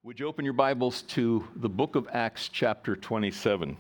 Would you open your Bibles to the book of Acts, chapter 27?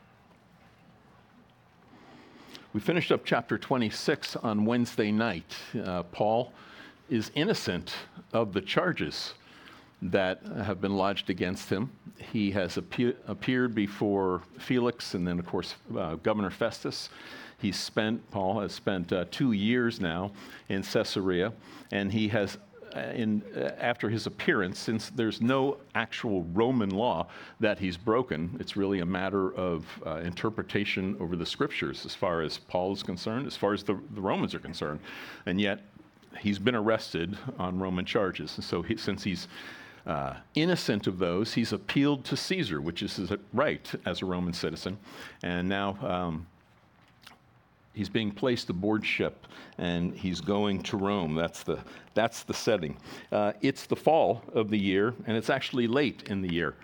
We finished up chapter 26 on Wednesday night. Paul is innocent of the charges that have been lodged against him. He has appeared before Felix and then, of course, Governor Festus. Paul has spent 2 years now in Caesarea, and he has after his appearance, since there's no actual Roman law that he's broken, it's really a matter of interpretation over the scriptures as far as Paul is concerned, as far as the Romans are concerned. And yet, he's been arrested on Roman charges. And so since he's innocent of those, he's appealed to Caesar, which is his right as a Roman citizen. And now he's being placed aboard ship, and he's going to Rome. That's the setting. It's the fall of the year, and it's actually late in the year,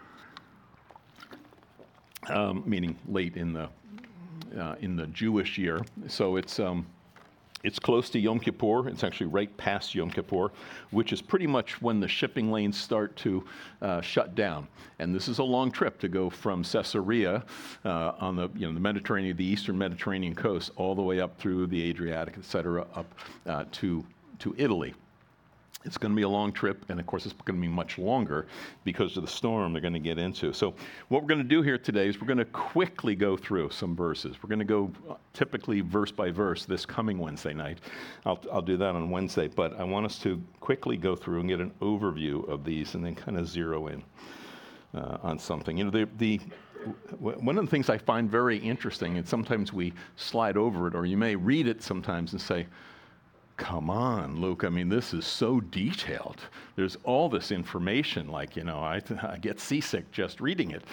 meaning late in the Jewish year. So it's close to Yom Kippur. It's actually right past Yom Kippur, which is pretty much when the shipping lanes start to shut down. And this is a long trip to go from Caesarea on the Mediterranean, the eastern Mediterranean coast, all the way up through the Adriatic, et cetera, up to Italy. It's going to be a long trip, and of course it's going to be much longer because of the storm they're going to get into. So what we're going to do here today is we're going to quickly go through some verses. We're going to go typically verse by verse this coming Wednesday night. I'll do that on Wednesday, but I want us to quickly go through and get an overview of these and then kind of zero in on something. One of the things I find very interesting, and sometimes we slide over it, or you may read it sometimes and say, come on, Luke, I mean, this is so detailed. There's all this information, I get seasick just reading it.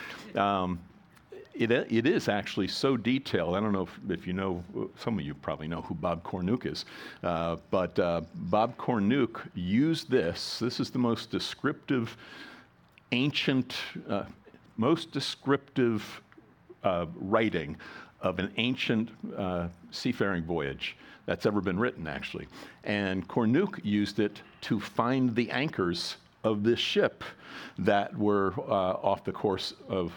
It is actually so detailed. I don't know if you know, some of you probably know who Bob Cornuke is, but Bob Cornuke used this. This is the most descriptive, writing of an ancient seafaring voyage that's ever been written, actually. And Cornuke used it to find the anchors of this ship that were off the coast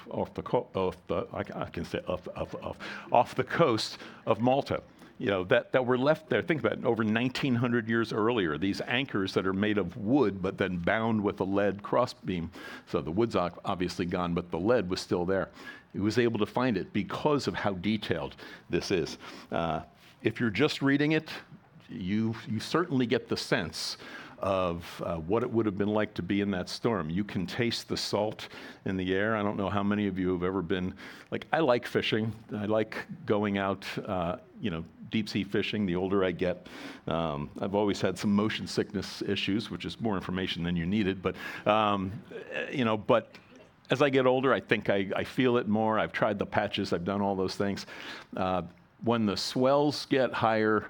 of Malta. That were left there. Think about it, over 1,900 years earlier, these anchors that are made of wood, but then bound with a lead crossbeam. So the wood's obviously gone, but the lead was still there. He was able to find it because of how detailed this is. If you're just reading it, you certainly get the sense of what it would have been like to be in that storm. You can taste the salt in the air. I don't know how many of you have ever been, I like fishing. I like going out, deep sea fishing. The older I get, I've always had some motion sickness issues, which is more information than you needed. But, but as I get older, I think I feel it more. I've tried the patches. I've done all those things. When the swells get higher,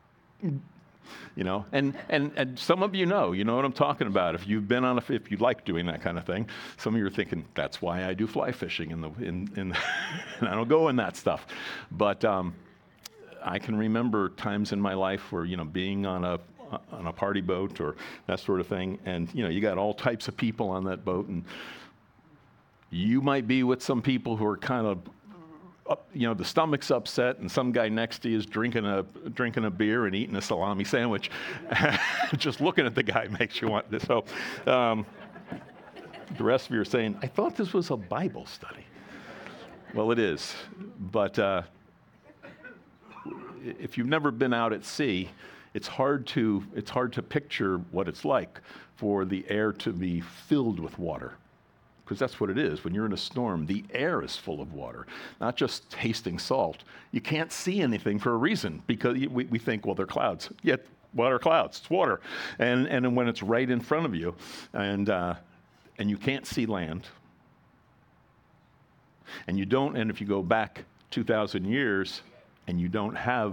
and some of you know what I'm talking about. If you've been if you like doing that kind of thing, some of you are thinking, that's why I do fly fishing and I don't go in that stuff. But I can remember times in my life where, being on a party boat or that sort of thing, and, you got all types of people on that boat, and you might be with some people who are kind of, the stomach's upset, and some guy next to you is drinking a beer and eating a salami sandwich. Just looking at the guy makes you want this. So the rest of you are saying, I thought this was a Bible study. Well, it is. But if you've never been out at sea, it's hard to picture what it's like for the air to be filled with water. Because that's what it is. When you're in a storm, the air is full of water, not just tasting salt. You can't see anything for a reason, because we think, well, they're clouds. Yet, what are clouds? It's water. And when it's right in front of you, and you can't see land, and if you go back 2,000 years, and you don't have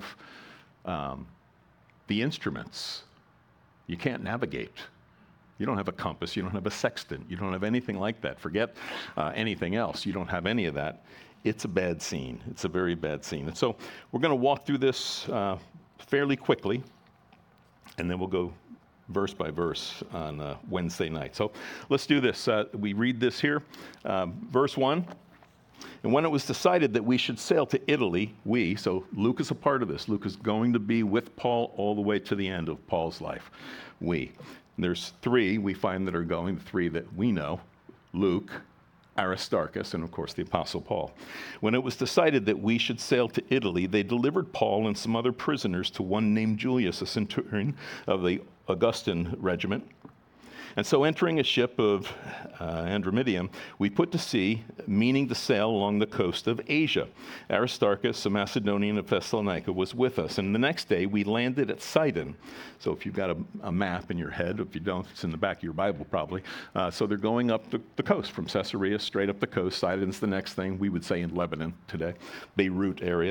the instruments, you can't navigate. You don't have a compass, you don't have a sextant, you don't have anything like that. Forget anything else. You don't have any of that. It's a bad scene. It's a very bad scene. And so we're going to walk through this fairly quickly, and then we'll go verse by verse on Wednesday night. So let's do this. We read this here. Verse 1. And when it was decided that we should sail to Italy, so Luke is a part of this. Luke is going to be with Paul all the way to the end of Paul's life. There's three we find that are going, the three that we know: Luke, Aristarchus, and of course the Apostle Paul. When it was decided that we should sail to Italy, they delivered Paul and some other prisoners to one named Julius, a centurion of the Augustan regiment. And so entering a ship of Andromedium, we put to sea, meaning to sail along the coast of Asia. Aristarchus, a Macedonian of Thessalonica, was with us. And the next day we landed at Sidon. So if you've got a map in your head, if you don't, it's in the back of your Bible probably. So they're going up the coast from Caesarea, straight up the coast. Sidon's the next thing, we would say in Lebanon today, Beirut area.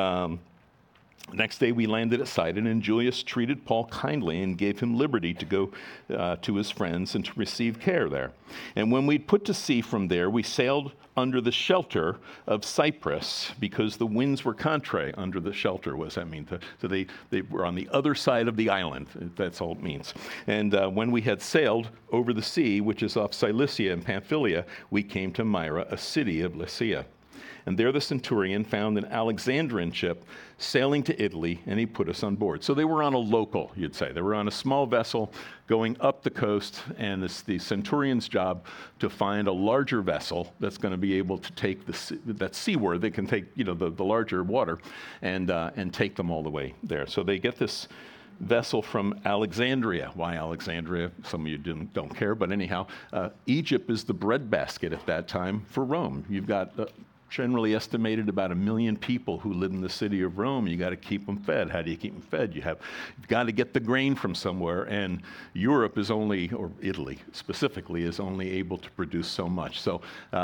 Next day we landed at Sidon, and Julius treated Paul kindly and gave him liberty to go to his friends and to receive care there. And when we'd put to sea from there, we sailed under the shelter of Cyprus, because the winds were contrary. Under the shelter, what does that mean? So they were on the other side of the island. That's all it means. And when we had sailed over the sea, which is off Cilicia and Pamphylia, we came to Myra, a city of Lycia. And there the centurion found an Alexandrian ship sailing to Italy, and he put us on board. So they were on a local, you'd say. They were on a small vessel going up the coast, and it's the centurion's job to find a larger vessel that's going to be able to take that's seaworthy. They can take, the larger water and take them all the way there. So they get this vessel from Alexandria. Why Alexandria? Some of you don't care, but anyhow, Egypt is the breadbasket at that time for Rome. You've got generally estimated about 1 million people who live in the city of Rome. You got to keep them fed. How do you keep them fed? You've got to get the grain from somewhere, and Europe is only, or Italy specifically, is only able to produce so much. So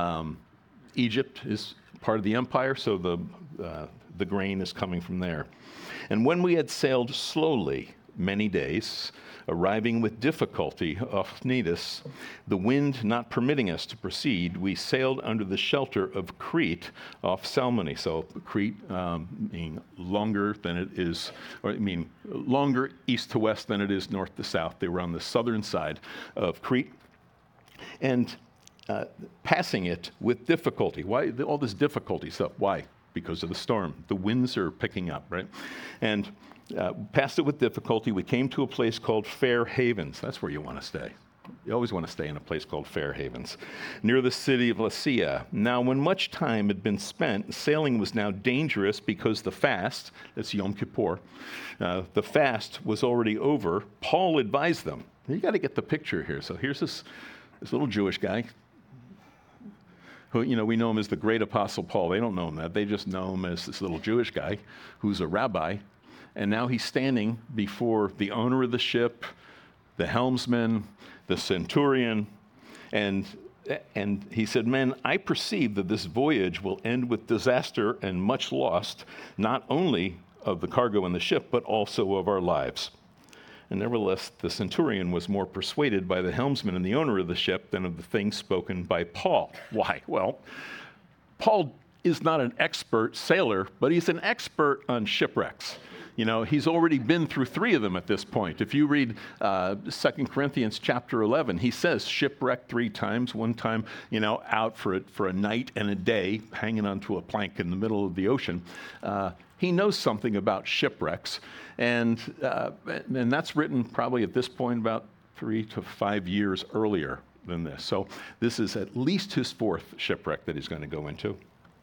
Egypt is part of the empire, so the grain is coming from there. And when we had sailed slowly many days, arriving with difficulty off Cnidus, the wind not permitting us to proceed, we sailed under the shelter of Crete off Salmone. So Crete being longer than it is, longer east to west than it is north to south. They were on the southern side of Crete. And passing it with difficulty. Why all this difficulty stuff? Why? Because of the storm. The winds are picking up, right? And passed it with difficulty. We came to a place called Fair Havens. That's where you want to stay. You always want to stay in a place called Fair Havens, near the city of Lasea. Now, when much time had been spent, sailing was now dangerous because the fast, that's Yom Kippur, the fast was already over. Paul advised them. You got to get the picture here. So here's this little Jewish guy, who, we know him as the great Apostle Paul. They don't know him that. They just know him as this little Jewish guy who's a rabbi. And now he's standing before the owner of the ship, the helmsman, the centurion, and he said, "Men, I perceive that this voyage will end with disaster and much loss, not only of the cargo and the ship, but also of our lives." And nevertheless, the centurion was more persuaded by the helmsman and the owner of the ship than of the things spoken by Paul. Why? Well, Paul is not an expert sailor, but he's an expert on shipwrecks. He's already been through 3 of them at this point. If you read 2 Corinthians chapter 11, he says shipwrecked 3 times, one time, out for a night and a day, hanging onto a plank in the middle of the ocean. He knows something about shipwrecks, and that's written probably at this point about 3 to 5 years earlier than this. So this is at least his 4th shipwreck that he's going to go into.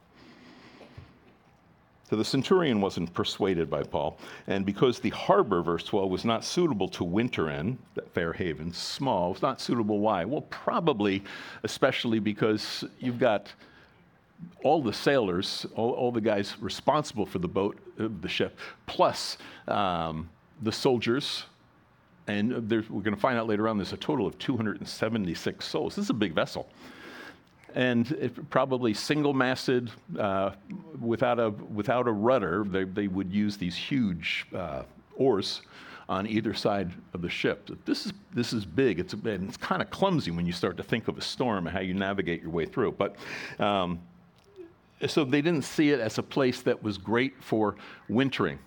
So the centurion wasn't persuaded by Paul, and because the harbor, verse 12, was not suitable to winter in, that Fair Haven, small, was not suitable. Why? Well, probably, especially because you've got all the sailors, all the guys responsible for the boat, the ship, plus the soldiers, and we're going to find out later on there's a total of 276 souls. This is a big vessel. And it probably single-masted, without a rudder. They would use these huge oars on either side of the ship. This is big. It's kind of clumsy when you start to think of a storm and how you navigate your way through. But so they didn't see it as a place that was great for wintering.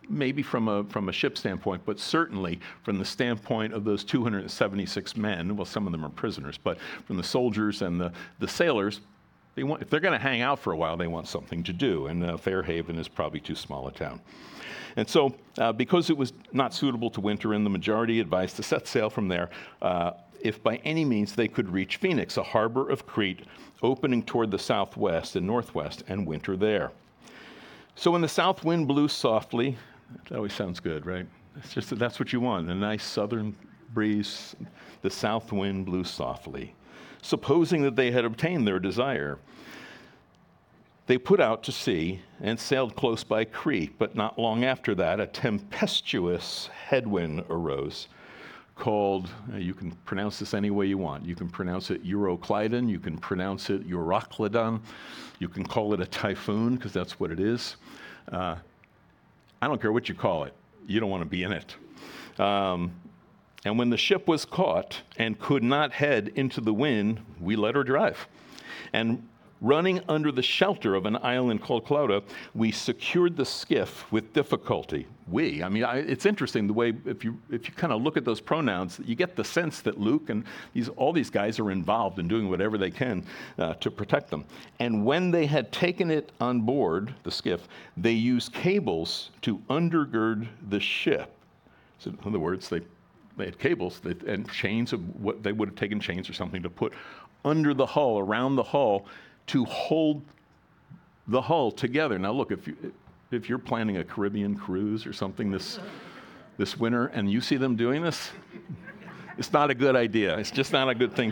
maybe from a ship standpoint, but certainly from the standpoint of those 276 men. Well, some of them are prisoners, but from the soldiers and the sailors, if they're going to hang out for a while, they want something to do, and Fairhaven is probably too small a town. And so, because it was not suitable to winter in, the majority advised to set sail from there, if by any means they could reach Phoenix, a harbor of Crete opening toward the southwest and northwest, and winter there. So when the south wind blew softly, that always sounds good, right? It's just that's what you want, a nice southern breeze. The south wind blew softly. Supposing that they had obtained their desire, they put out to sea and sailed close by Crete, but not long after that, a tempestuous headwind arose called, you can pronounce this any way you want. You can pronounce it Euroclydon, you can pronounce it Euroclydon, you can call it a typhoon, because that's what it is. I don't care what you call it. You don't want to be in it. And when the ship was caught and could not head into the wind, we let her drive. And running under the shelter of an island called Clauda, we secured the skiff with difficulty. It's interesting the way, if you kind of look at those pronouns, you get the sense that Luke and all these guys are involved in doing whatever they can to protect them. And when they had taken it on board, the skiff, they used cables to undergird the ship. So in other words, they had cables and chains of what they would have taken chains or something to put under the hull, around the hull, to hold the hull together. Now look, if you're planning a Caribbean cruise or something this winter and you see them doing this, it's not a good idea. It's just not a good thing.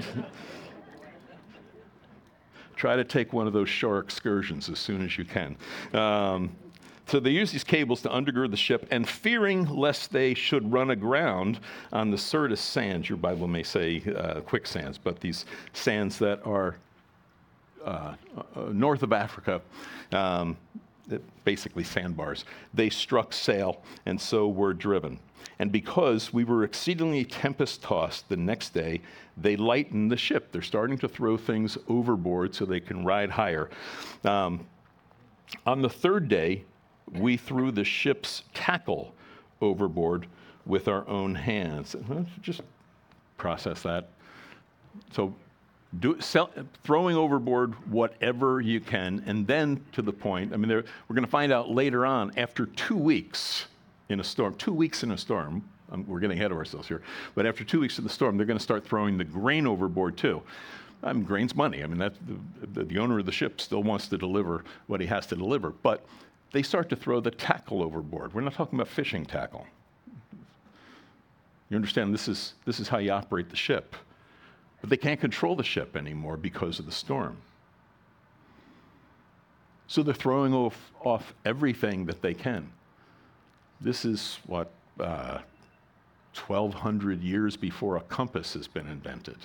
Try to take one of those shore excursions as soon as you can. So they use these cables to undergird the ship, and fearing lest they should run aground on the Syrtis sands, your Bible may say quicksands, but these sands that are north of Africa, basically sandbars, they struck sail and so were driven. And because we were exceedingly tempest-tossed the next day, they lightened the ship. They're starting to throw things overboard so they can ride higher. On the third day, we threw the ship's tackle overboard with our own hands. Just process that. So throwing overboard whatever you can, and then to the point, we're going to find out later on, after 2 weeks in a storm, we're getting ahead of ourselves here, but after 2 weeks in the storm, they're going to start throwing the grain overboard too. Grain's money. That's the owner of the ship still wants to deliver what he has to deliver, but they start to throw the tackle overboard. We're not talking about fishing tackle. You understand, this is how you operate the ship. But they can't control the ship anymore because of the storm. So they're throwing off everything that they can. This is 1,200 years before a compass has been invented.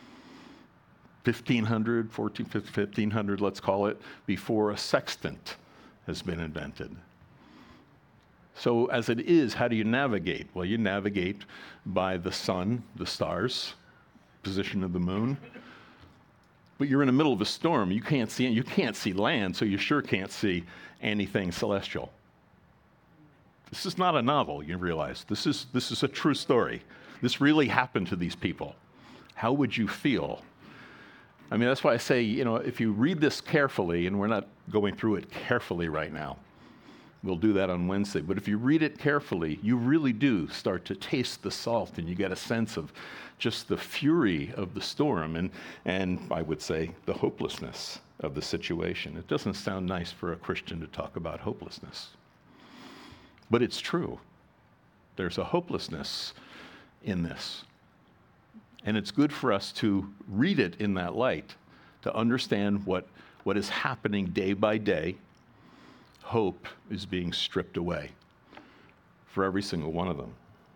1500, let's call it, before a sextant has been invented. So as it is, how do you navigate? Well, you navigate by the sun, the stars, position of the moon. But you're in the middle of a storm. You can't see land, so you sure can't see anything celestial. This is not a novel, you realize. This is a true story. This really happened to these people. How would you feel? That's why I say, if you read this carefully, and we're not going through it carefully right now, we'll do that on Wednesday, but if you read it carefully, you really do start to taste the salt, and you get a sense of just the fury of the storm, and I would say the hopelessness of the situation. It doesn't sound nice for a Christian to talk about hopelessness, but it's true. There's a hopelessness in this. And it's good for us to read it in that light, to understand what is happening day by day. Hope is being stripped away for every single one of them.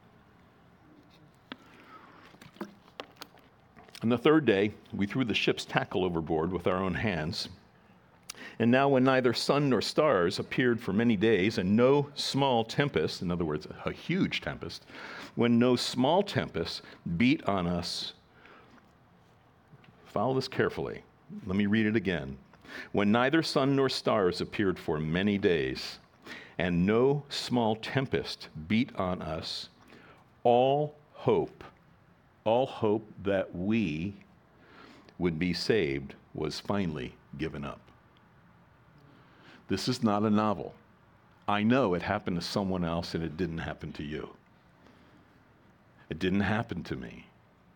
On the third day, we threw the ship's tackle overboard with our own hands. And now when neither sun nor stars appeared for many days, and no small tempest, in other words, a huge tempest, when no small tempest beat on us, follow this carefully. Let me read it again. When neither sun nor stars appeared for many days, and no small tempest beat on us, all hope that we would be saved was finally given up. This is not a novel. I know it happened to someone else and it didn't happen to you. It didn't happen to me.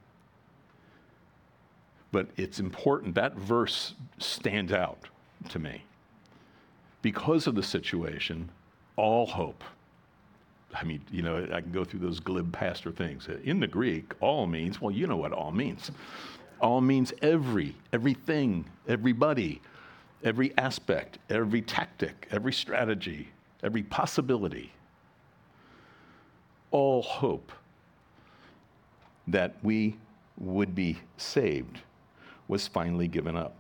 But it's important, that verse stands out to me. Because of the situation, all hope. I mean, I can go through those glib pastor things. In the Greek, all means, well, you know what all means. All means everything, everybody, every aspect, every tactic, every strategy, every possibility. All hope that we would be saved was finally given up.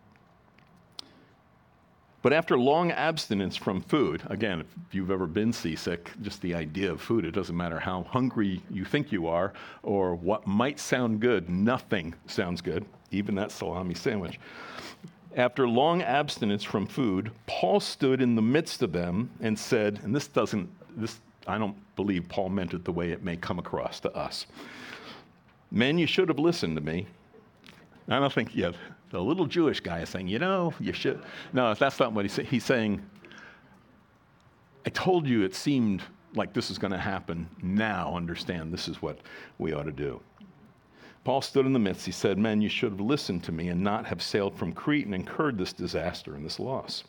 But after long abstinence from food, again, if you've ever been seasick, just the idea of food, it doesn't matter how hungry you think you are or what might sound good, nothing sounds good, even that salami sandwich. After long abstinence from food, Paul stood in the midst of them and said, and I don't believe Paul meant it the way it may come across to us. Men, you should have listened to me. I don't think, the little Jewish guy is saying, you should. No, that's not what he's saying. He's saying, I told you it seemed like this is going to happen. Now understand this is what we ought to do. Paul stood in the midst. He said, men, you should have listened to me and not have sailed from Crete and incurred this disaster and this loss.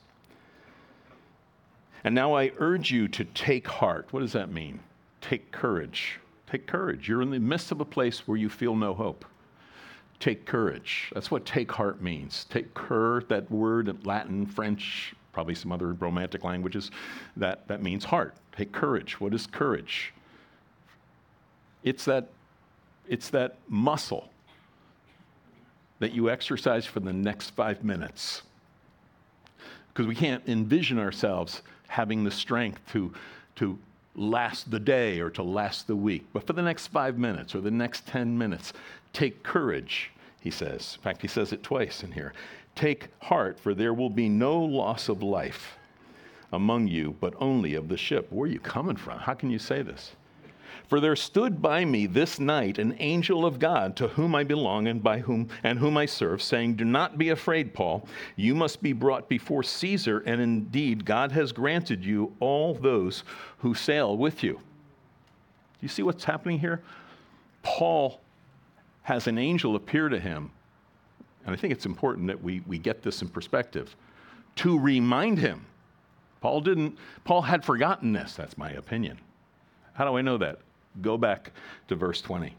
And now I urge you to take heart. What does that mean? Take courage. Take courage. You're in the midst of a place where you feel no hope. Take courage. That's what take heart means. Take cur, that word in Latin, French, probably some other romantic languages, that means heart. Take courage. What is courage? It's that muscle that you exercise for the next 5 minutes. Because we can't envision ourselves having the strength to last the day or to last the week. But for the next 5 minutes or the next 10 minutes, take courage, he says. In fact, he says it twice in here. Take heart, for there will be no loss of life among you, but only of the ship. Where are you coming from? How can you say this? For there stood by me this night an angel of God, to whom I belong and whom I serve, saying, do not be afraid, Paul. You must be brought before Caesar, and indeed God has granted you all those who sail with you. Do you see what's happening here? Paul has an angel appear to him, and I think it's important that we get this in perspective, to remind him. Paul had forgotten this, that's my opinion. How do I know that? Go back to verse 20.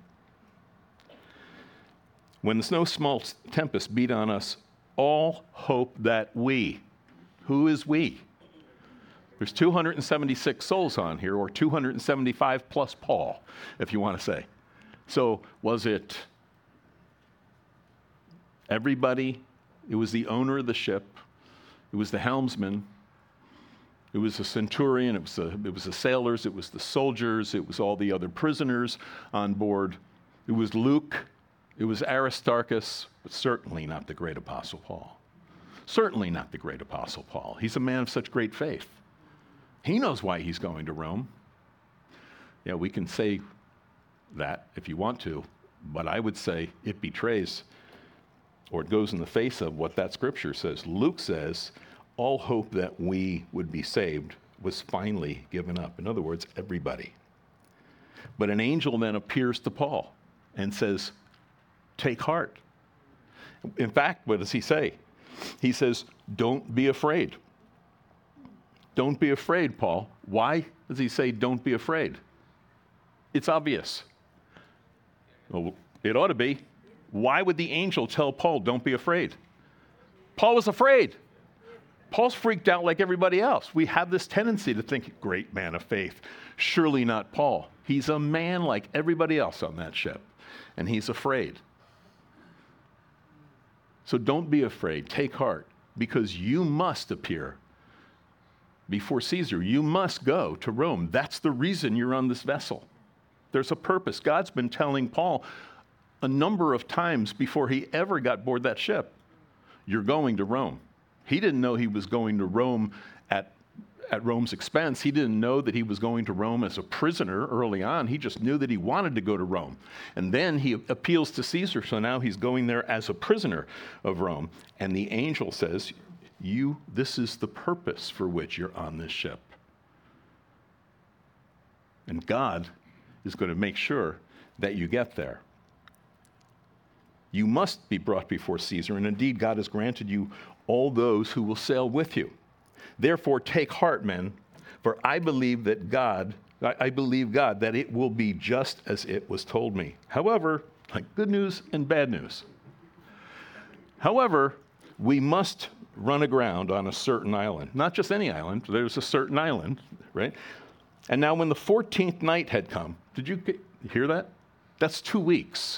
When the no small tempest beat on us, all hope that who is we? There's 276 souls on here, or 275 plus Paul, if you want to say. So was it everybody? It was the owner of the ship. It was the helmsman. It was the centurion. It was the sailors. It was the soldiers. It was all the other prisoners on board. It was Luke. It was Aristarchus, but certainly not the great Apostle Paul. Certainly not the great Apostle Paul. He's a man of such great faith. He knows why he's going to Rome. Yeah, we can say that if you want to, but I would say it betrays, or it goes in the face of what that scripture says. Luke says, all hope that we would be saved was finally given up. In other words, everybody. But an angel then appears to Paul and says, take heart. In fact, what does he say? He says, don't be afraid. Don't be afraid, Paul. Why does he say, don't be afraid? It's obvious. Well, it ought to be. Why would the angel tell Paul, don't be afraid? Paul was afraid. Paul's freaked out like everybody else. We have this tendency to think, great man of faith. Surely not Paul. He's a man like everybody else on that ship, and he's afraid. So don't be afraid. Take heart, because you must appear before Caesar. You must go to Rome. That's the reason you're on this vessel. There's a purpose. God's been telling Paul a number of times before he ever got aboard that ship, you're going to Rome. He didn't know he was going to Rome at at Rome's expense. He didn't know that he was going to Rome as a prisoner early on. He just knew that he wanted to go to Rome. And then he appeals to Caesar, so now he's going there as a prisoner of Rome. And the angel says, this is the purpose for which you're on this ship. And God is going to make sure that you get there. You must be brought before Caesar, and indeed God has granted you all those who will sail with you. Therefore take heart, men, for I believe God that it will be just as it was told me. However, like good news and bad news. However, we must run aground on a certain island. Not just any island, there's a certain island, right? And now when the 14th night had come, did you hear that? That's 2 weeks.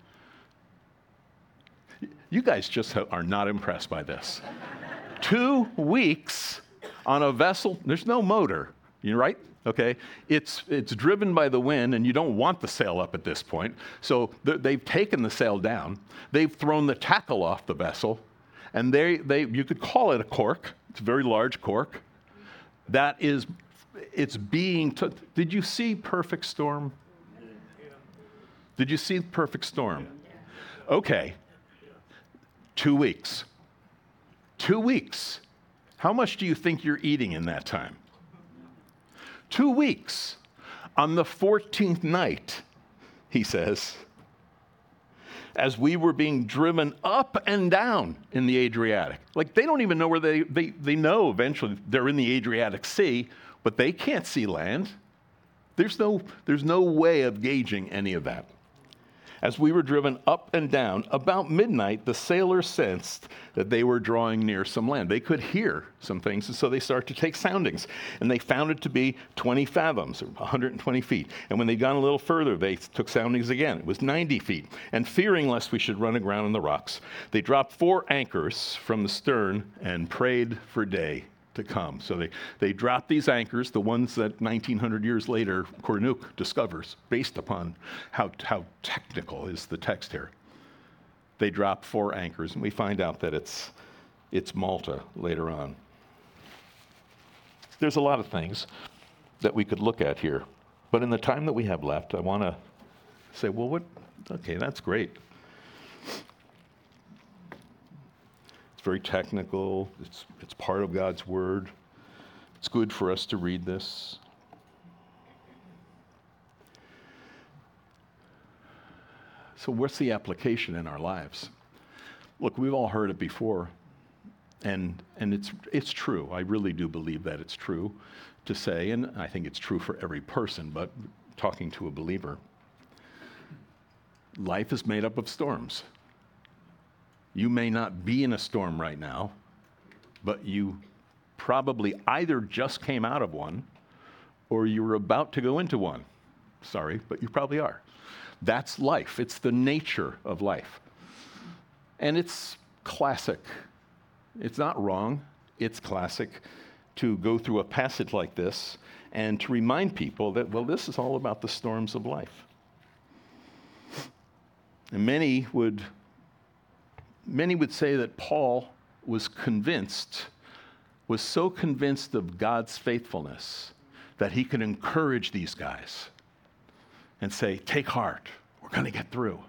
You guys just are not impressed by this. 2 weeks on a vessel, there's no motor, you're right? Okay, it's driven by the wind, and you don't want the sail up at this point. So they've taken the sail down. They've thrown the tackle off the vessel, and you could call it a cork. It's a very large cork. Did you see Perfect Storm? Did you see Perfect Storm? Okay. 2 weeks. 2 weeks. How much do you think you're eating in that time? 2 weeks. On the 14th night, he says, as we were being driven up and down in the Adriatic. Like, they don't even know where they know eventually they're in the Adriatic Sea, but they can't see land. There's no way of gauging any of that. As we were driven up and down, about midnight, the sailors sensed that they were drawing near some land. They could hear some things, and so they started to take soundings. And they found it to be 20 fathoms, or 120 feet. And when they'd gone a little further, they took soundings again. It was 90 feet. And fearing lest we should run aground on the rocks, they dropped 4 anchors from the stern and prayed for day to come. So they dropped these anchors, the ones that 1900 years later Kornuk discovers, based upon how technical is the text here. They drop 4 anchors, and we find out that it's Malta later on. There's a lot of things that we could look at here, but in the time that we have left, I want to say, well, okay, that's great. It's very technical. It's part of God's Word. It's good for us to read this. So what's the application in our lives? Look, we've all heard it before, and it's true. I really do believe that it's true to say, and I think it's true for every person, but talking to a believer, life is made up of storms. You may not be in a storm right now, but you probably either just came out of one or you're about to go into one. Sorry, but you probably are. That's life. It's the nature of life. And it's classic. It's not wrong. It's classic to go through a passage like this and to remind people that, well, this is all about the storms of life. And many would say that Paul was so convinced of God's faithfulness that he could encourage these guys and say, take heart, we're going to get through.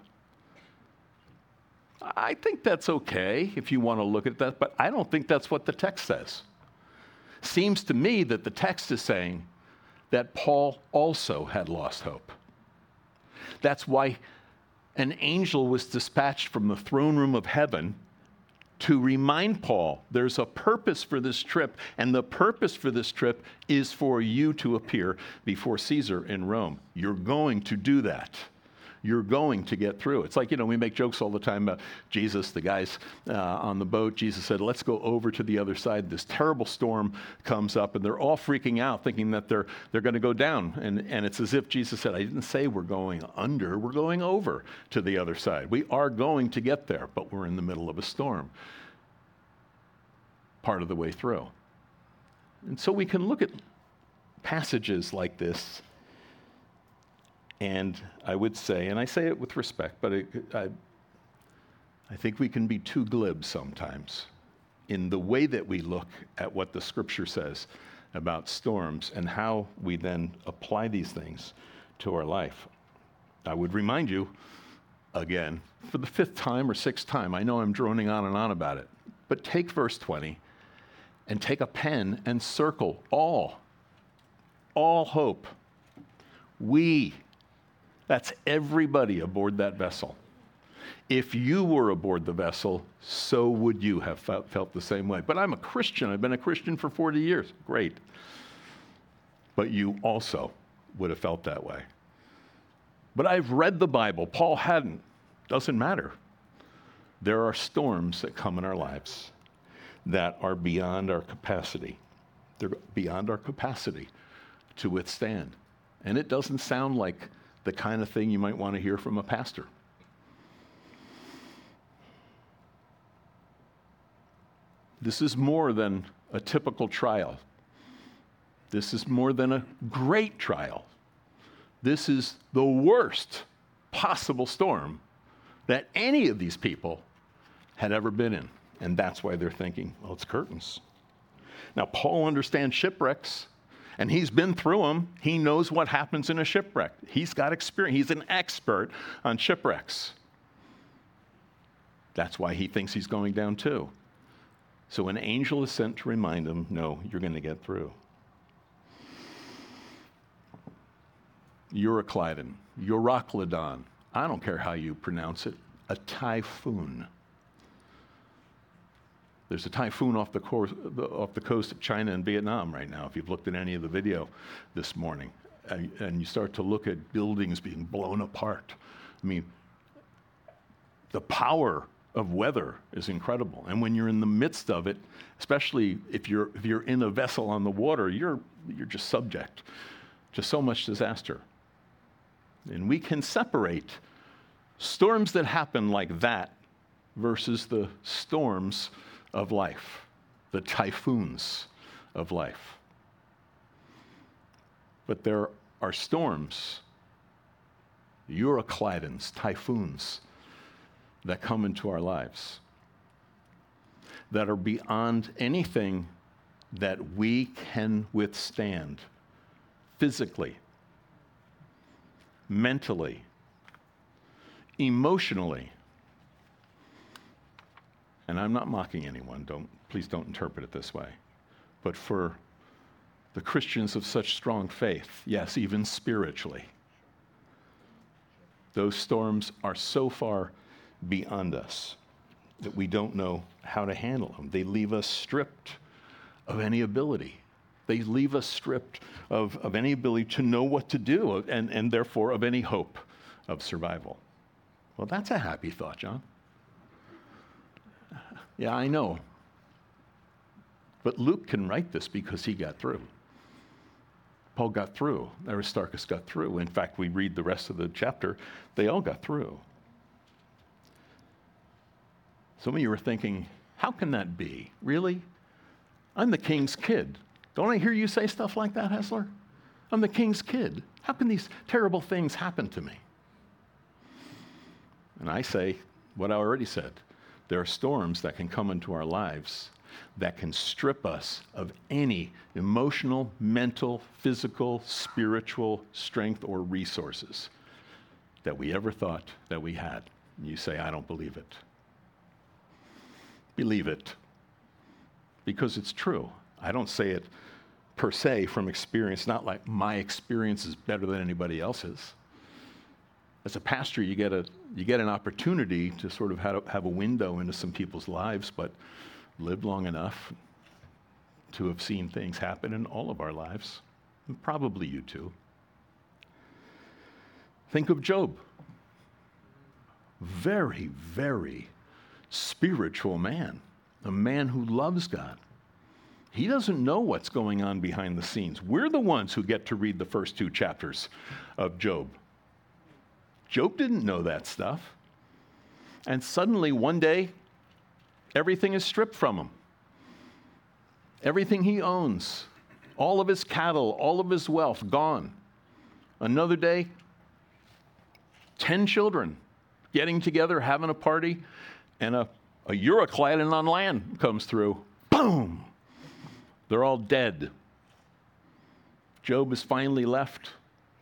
I think that's okay if you want to look at that, but I don't think that's what the text says. Seems to me that the text is saying that Paul also had lost hope. That's why an angel was dispatched from the throne room of heaven to remind Paul there's a purpose for this trip, and the purpose for this trip is for you to appear before Caesar in Rome. You're going to do that. You're going to get through. It's like, we make jokes all the time about Jesus, the guys on the boat. Jesus said, let's go over to the other side. This terrible storm comes up, and they're all freaking out, thinking that they're going to go down. And it's as if Jesus said, I didn't say we're going under, we're going over to the other side. We are going to get there, but we're in the middle of a storm part of the way through. And so we can look at passages like this, and I would say, and I say it with respect, but I think we can be too glib sometimes in the way that we look at what the Scripture says about storms and how we then apply these things to our life. I would remind you, again, for the 5th time or 6th time, I know I'm droning on and on about it, but take verse 20 and take a pen and circle all hope. That's everybody aboard that vessel. If you were aboard the vessel, so would you have felt the same way. But I'm a Christian. I've been a Christian for 40 years. Great. But you also would have felt that way. But I've read the Bible. Paul hadn't. Doesn't matter. There are storms that come in our lives that are beyond our capacity. They're beyond our capacity to withstand. And it doesn't sound like the kind of thing you might want to hear from a pastor. This is more than a typical trial. This is more than a great trial. This is the worst possible storm that any of these people had ever been in. And that's why they're thinking, well, it's curtains. Now, Paul understands shipwrecks, and he's been through them. He knows what happens in a shipwreck. He's got experience. He's an expert on shipwrecks. That's why he thinks he's going down too. So an angel is sent to remind him, no, you're going to get through. Euroclydon, Euroclydon, I don't care how you pronounce it, a typhoon. There's a typhoon off the coast of China and Vietnam right now, if you've looked at any of the video this morning. And you start to look at buildings being blown apart. I mean, the power of weather is incredible. And when you're in the midst of it, especially if you're in a vessel on the water, you're just subject to so much disaster. And we can separate storms that happen like that versus the storms of life, the typhoons of life. But there are storms, Euroclydons, typhoons, that come into our lives that are beyond anything that we can withstand physically, mentally, emotionally. And I'm not mocking anyone, please don't interpret it this way. But for the Christians of such strong faith, yes, even spiritually, those storms are so far beyond us that we don't know how to handle them. They leave us stripped of any ability. They leave us stripped of any ability to know what to do and therefore of any hope of survival. Well, that's a happy thought, John. Yeah, I know. But Luke can write this because he got through. Paul got through. Aristarchus got through. In fact, we read the rest of the chapter. They all got through. Some of you are thinking, how can that be? Really? I'm the king's kid. Don't I hear you say stuff like that, Hessler? I'm the king's kid. How can these terrible things happen to me? And I say what I already said. There are storms that can come into our lives that can strip us of any emotional, mental, physical, spiritual strength or resources that we ever thought that we had. And you say, I don't believe it. Believe it, because it's true. I don't say it per se from experience, not like my experience is better than anybody else's. As a pastor, you get an opportunity to sort of have a window into some people's lives, but live long enough to have seen things happen in all of our lives, and probably you too. Think of Job. Very, very spiritual man, a man who loves God. He doesn't know what's going on behind the scenes. We're the ones who get to read the first 2 chapters of Job. Job didn't know that stuff. And suddenly, one day, everything is stripped from him. Everything he owns, all of his cattle, all of his wealth, gone. Another day, 10 children getting together, having a party, and a Euroclydon on land comes through. Boom! They're all dead. Job is finally left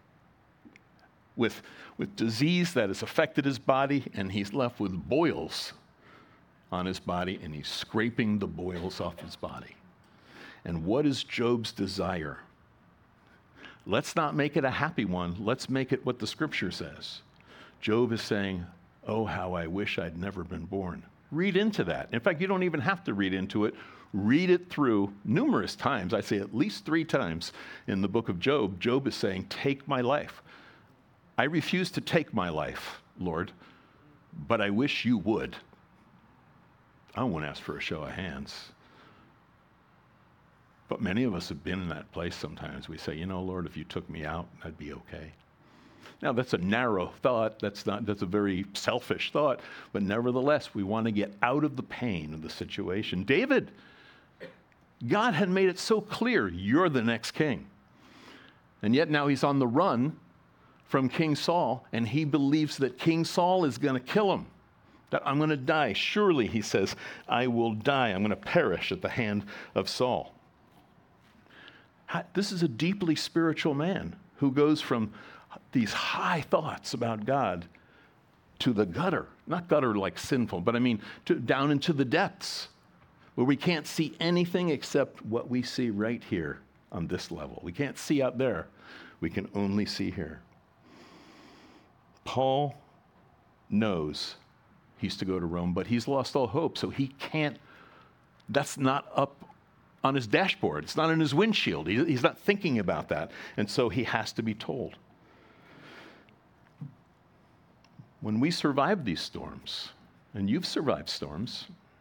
with disease that has affected his body, and he's left with boils on his body, and he's scraping the boils off his body. And what is Job's desire? Let's not make it a happy one. Let's make it what the scripture says. Job is saying, oh, how I wish I'd never been born. Read into that. In fact, you don't even have to read into it. Read it through numerous times. I say at least 3 times in the book of Job. Job is saying, take my life. I refuse to take my life, Lord, but I wish you would. I won't ask for a show of hands. But many of us have been in that place sometimes. We say, you know, Lord, if you took me out, I'd be okay. Now, that's a narrow thought. That's a very selfish thought. But nevertheless, we want to get out of the pain of the situation. David, God had made it so clear, you're the next king. And yet now he's on the run from King Saul, and he believes that King Saul is going to kill him, that I'm going to die. Surely, he says, I will die. I'm going to perish at the hand of Saul. This is a deeply spiritual man who goes from these high thoughts about God to the gutter. Not gutter like sinful, but I mean down into the depths where we can't see anything except what we see right here on this level. We can't see out there. We can only see here. Paul knows he's to go to Rome, but he's lost all hope, so he can't. That's not up on his dashboard. It's not in his windshield. He's not thinking about that, and so he has to be told. When we survive these storms, and you've survived storms,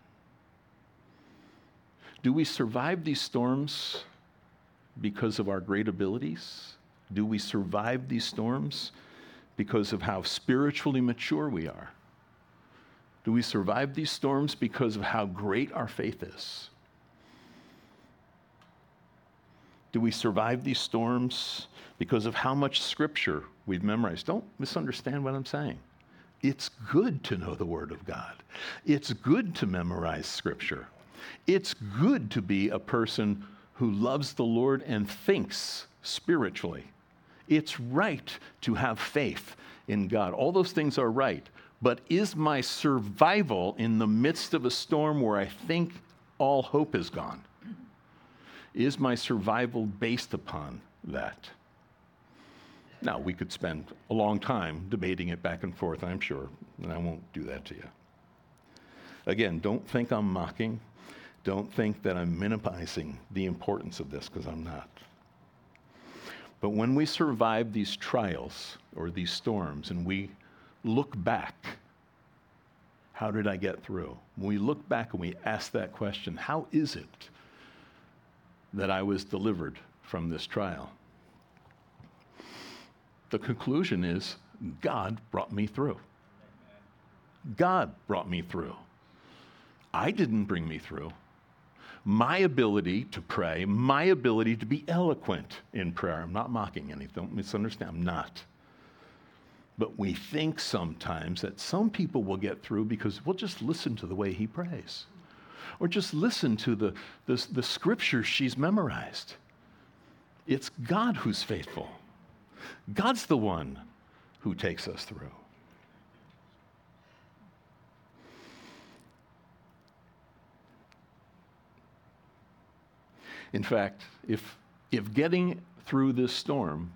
do we survive these storms because of our great abilities? Do we survive these storms because of how spiritually mature we are? Do we survive these storms because of how great our faith is? Do we survive these storms because of how much scripture we've memorized? Don't misunderstand what I'm saying. It's good to know the Word of God. It's good to memorize scripture. It's good to be a person who loves the Lord and thinks spiritually. It's right to have faith in God. All those things are right. But is my survival in the midst of a storm where I think all hope is gone? Is my survival based upon that? Now, we could spend a long time debating it back and forth, I'm sure, and I won't do that to you. Again, don't think I'm mocking. Don't think that I'm minimizing the importance of this, because I'm not. But when we survive these trials or these storms and we look back, how did I get through? When we look back and we ask that question, how is it that I was delivered from this trial? The conclusion is, God brought me through. God brought me through. I didn't bring me through. My ability to pray, my ability to be eloquent in prayer. I'm not mocking anything, don't misunderstand, I'm not. But we think sometimes that some people will get through because we'll just listen to the way he prays. Or just listen to the scriptures she's memorized. It's God who's faithful. God's the one who takes us through. In fact, if getting through this storm,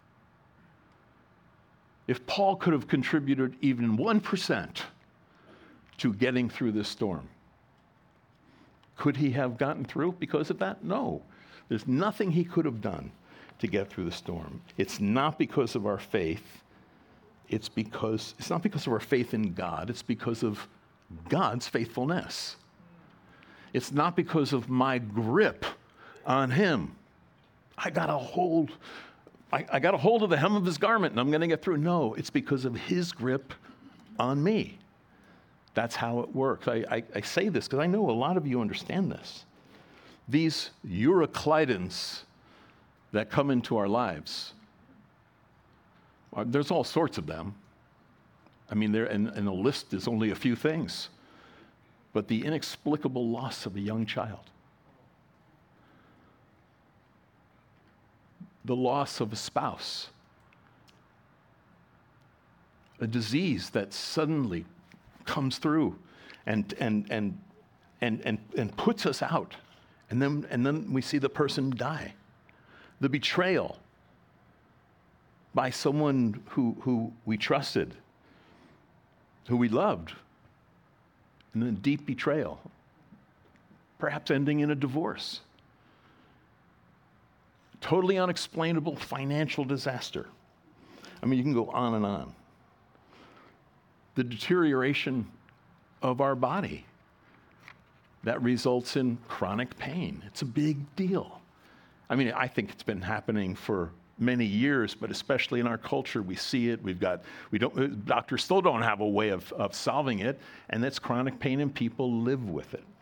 if Paul could have contributed even 1% to getting through this storm, could he have gotten through because of that? No. There's nothing he could have done to get through the storm. It's not because of our faith. It's not because of our faith in God. It's because of God's faithfulness. It's not because of my grip on him. I got a hold of the hem of his garment and I'm going to get through. No, it's because of his grip on me. That's how it works. I say this because I know a lot of you understand this. These Euroclydons that come into our lives, there's all sorts of them. I mean, and the list is only a few things. But the inexplicable loss of a young child, the loss of a spouse, a disease that suddenly comes through and puts us out. And then we see the person die. The betrayal by someone who we trusted, who we loved, and then deep betrayal, perhaps ending in a divorce. Totally unexplainable financial disaster. I mean, you can go on and on. The deterioration of our body that results in chronic pain. It's a big deal. I mean, I think it's been happening for many years, but especially in our culture, we see it. Doctors still don't have a way of solving it, and that's chronic pain, and people live with it.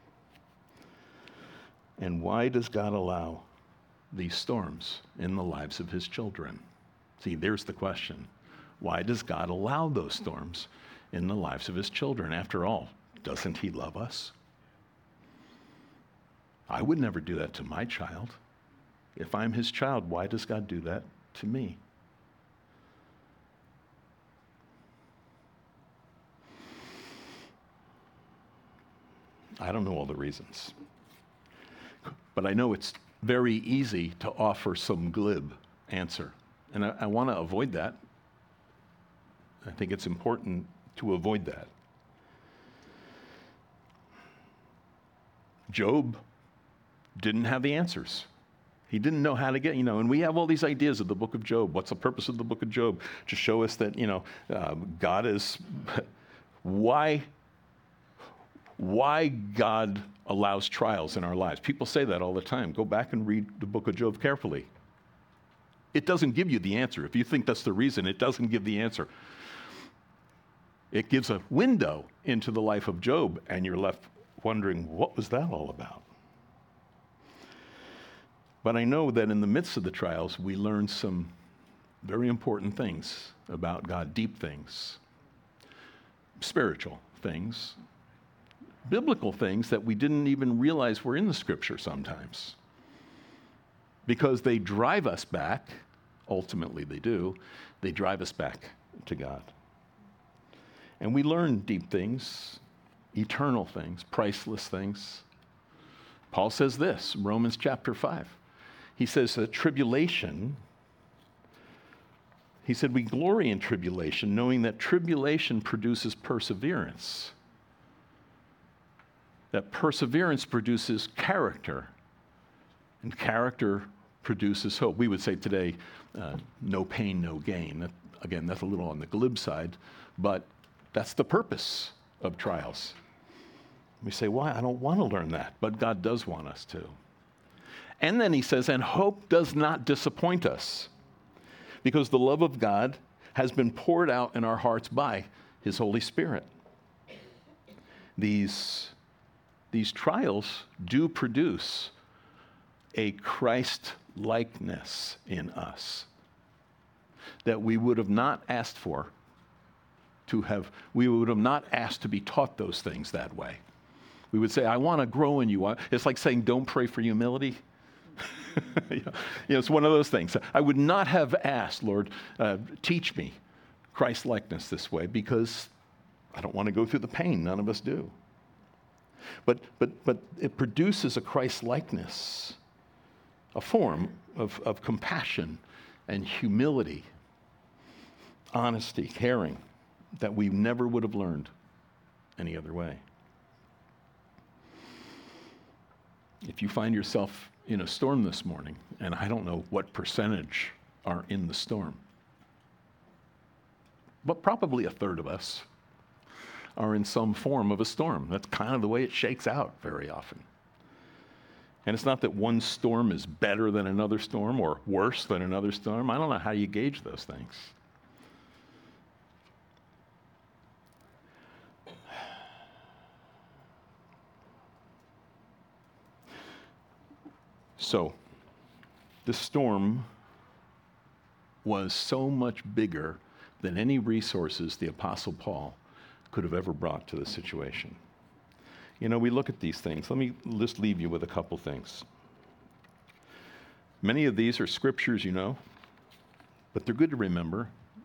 And why does God allow these storms in the lives of his children? See, there's the question. Why does God allow those storms in the lives of his children? After all, doesn't he love us? I would never do that to my child. If I'm his child, why does God do that to me? I don't know all the reasons. But I know it's very easy to offer some glib answer. And I want to avoid that. I think it's important to avoid that. Job didn't have the answers. He didn't know how to get, and we have all these ideas of the book of Job. What's the purpose of the book of Job? To show us that, God is, why God allows trials in our lives. People say that all the time. Go back and read the book of Job carefully. It doesn't give you the answer. If you think that's the reason, it doesn't give the answer. It gives a window into the life of Job, and you're left wondering, what was that all about? But I know that in the midst of the trials, we learn some very important things about God, deep things, spiritual things, biblical things that we didn't even realize were in the scripture sometimes. Because they drive us back, ultimately they do, they drive us back to God. And we learn deep things, eternal things, priceless things. Paul says this, Romans chapter 5. He says that tribulation, he said, we glory in tribulation, knowing that tribulation produces perseverance. That perseverance produces character, and character produces hope. We would say today, no pain, no gain. Again, that's a little on the glib side, but that's the purpose of trials. We say, why? I don't want to learn that, but God does want us to. And then he says, and hope does not disappoint us, because the love of God has been poured out in our hearts by his Holy Spirit. These trials do produce a Christ-likeness in us that we would have not asked for we would have not asked to be taught those things that way. We would say, I want to grow in you. It's like saying, don't pray for humility. It's one of those things. I would not have asked, Lord, teach me Christ-likeness this way, because I don't want to go through the pain. None of us do. But it produces a Christ-likeness, a form of compassion and humility, honesty, caring, that we never would have learned any other way. If you find yourself in a storm this morning, and I don't know what percentage are in the storm, but probably a third of us are in some form of a storm. That's kind of the way it shakes out very often. And it's not that one storm is better than another storm or worse than another storm. I don't know how you gauge those things. So, the storm was so much bigger than any resources the Apostle Paul could have ever brought to the situation. We look at these things. Let me just leave you with a couple things. Many of these are scriptures you know, but they're good to remember.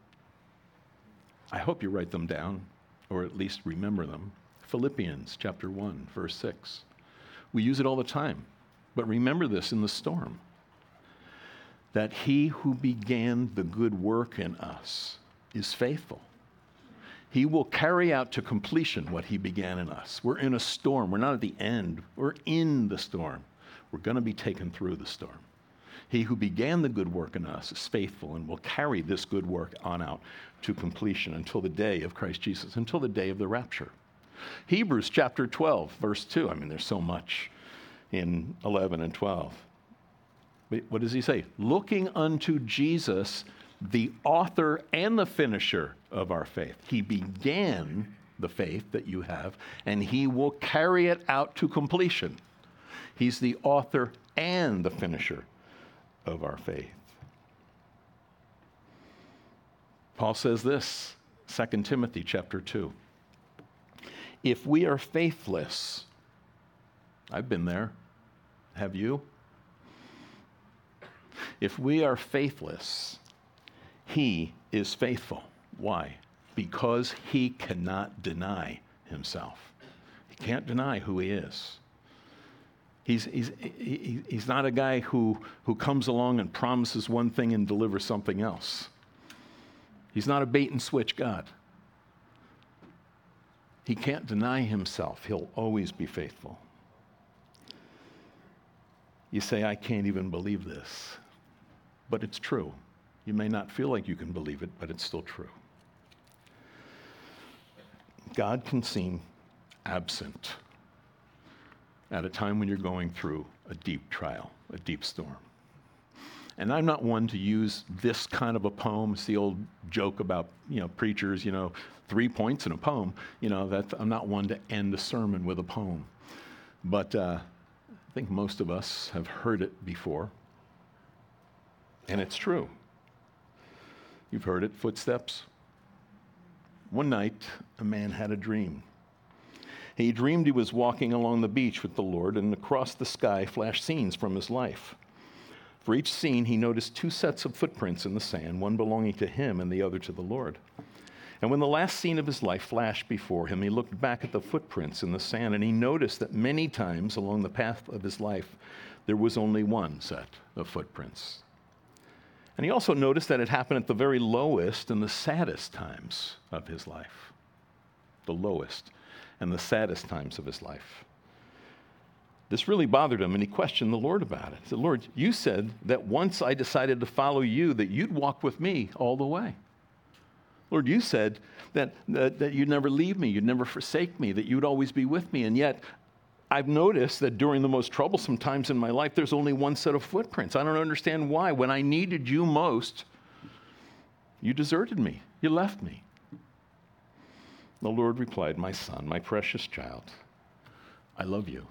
I hope you write them down, or at least remember them. Philippians chapter 1, verse 6. We use it all the time, but remember this in the storm, that he who began the good work in us is faithful. He will carry out to completion what he began in us. We're in a storm. We're not at the end. We're in the storm. We're going to be taken through the storm. He who began the good work in us is faithful and will carry this good work on out to completion until the day of Christ Jesus, until the day of the rapture. Hebrews chapter 12, verse 2. I mean, there's so much in 11 and 12. But what does he say? Looking unto Jesus, the author and the finisher of our faith. He began the faith that you have, and he will carry it out to completion. He's the author and the finisher of our faith. Paul says this, 2 Timothy chapter 2. If we are faithless, I've been there, have you? If we are faithless, he is faithful. Why? Because he cannot deny himself. He can't deny who he is. He's not a guy who comes along and promises one thing and delivers something else. He's not a bait and switch God. He can't deny himself. He'll always be faithful. You say, I can't even believe this. But it's true. You may not feel like you can believe it, but it's still true. God can seem absent at a time when you're going through a deep trial, a deep storm. And I'm not one to use this kind of a poem. It's the old joke about, preachers, 3 points in a poem. I'm not one to end a sermon with a poem. But I think most of us have heard it before. And it's true. You've heard it, footsteps. One night, a man had a dream. He dreamed he was walking along the beach with the Lord, and across the sky flashed scenes from his life. For each scene, he noticed 2 sets of footprints in the sand, one belonging to him and the other to the Lord. And when the last scene of his life flashed before him, he looked back at the footprints in the sand, and he noticed that many times along the path of his life, there was only 1 set of footprints. And he also noticed that it happened at the very lowest and the saddest times of his life. The lowest and the saddest times of his life. This really bothered him, and he questioned the Lord about it. He said, Lord, you said that once I decided to follow you, that you'd walk with me all the way. Lord, you said that you'd never leave me, you'd never forsake me, that you'd always be with me, and yet I've noticed that during the most troublesome times in my life, there's only 1 set of footprints. I don't understand why. When I needed you most, you deserted me. You left me. The Lord replied, my son, my precious child, I love you.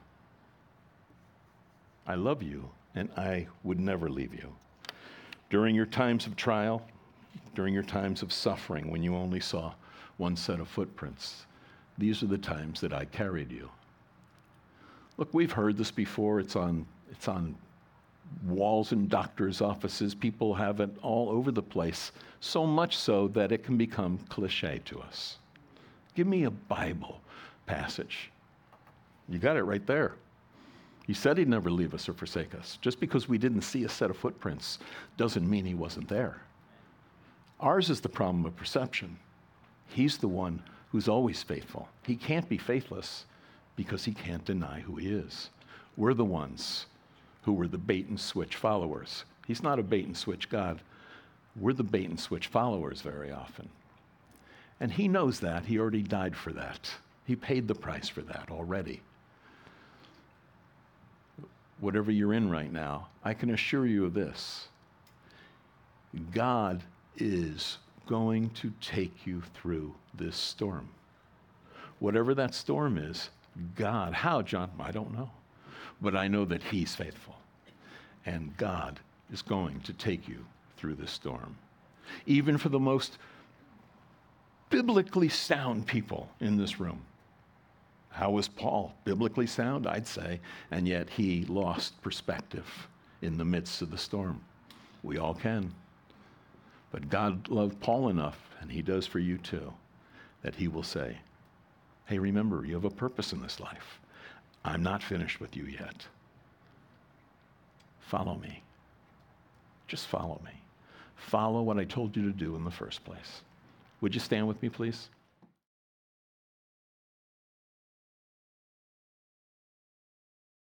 I love you, and I would never leave you. During your times of trial, during your times of suffering, when you only saw 1 set of footprints, these are the times that I carried you. Look, we've heard this before. It's on walls in doctors' offices. People have it all over the place, so much so that it can become cliche to us. Give me a Bible passage. You got it right there. He said he'd never leave us or forsake us. Just because we didn't see a set of footprints doesn't mean he wasn't there. Ours is the problem of perception. He's the one who's always faithful. He can't be faithless because he can't deny who he is. We're the ones who were the bait and switch followers. He's not a bait and switch God. We're the bait and switch followers very often. And he knows that. He already died for that. He paid the price for that already. Whatever you're in right now, I can assure you of this. God is going to take you through this storm. Whatever that storm is, God, how, John? I don't know. But I know that he's faithful. And God is going to take you through this storm. Even for the most biblically sound people in this room. How was Paul? Biblically sound, I'd say. And yet he lost perspective in the midst of the storm. We all can. But God loved Paul enough, and he does for you too, that he will say, hey, remember, you have a purpose in this life. I'm not finished with you yet. Follow me. Just follow me. Follow what I told you to do in the first place. Would you stand with me, please?